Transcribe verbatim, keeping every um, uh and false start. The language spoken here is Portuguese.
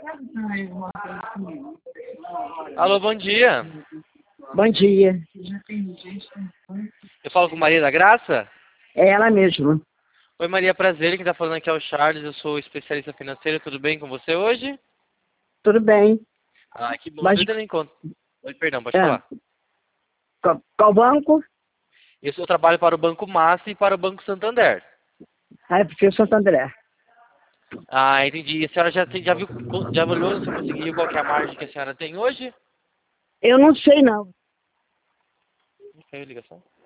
Alô, bom dia. Bom dia. Eu falo com Maria da Graça? É ela mesma. Oi, Maria, prazer. Quem está falando aqui é o Charles. Eu sou especialista financeiro. Tudo bem com você hoje? Tudo bem. Ah, que bom. Mas, Estou tendo em conta. Oi, perdão, pode é, falar. qual, qual banco? Eu sou trabalho para o Banco Massa e para o Banco Santander. Ah, é porque eu sou Santo André. Ah, entendi. A senhora já, tem, já viu, já olhou se eu conseguiu qual que é a margem que a senhora tem hoje? Eu não sei, não. Não caiu a ligação?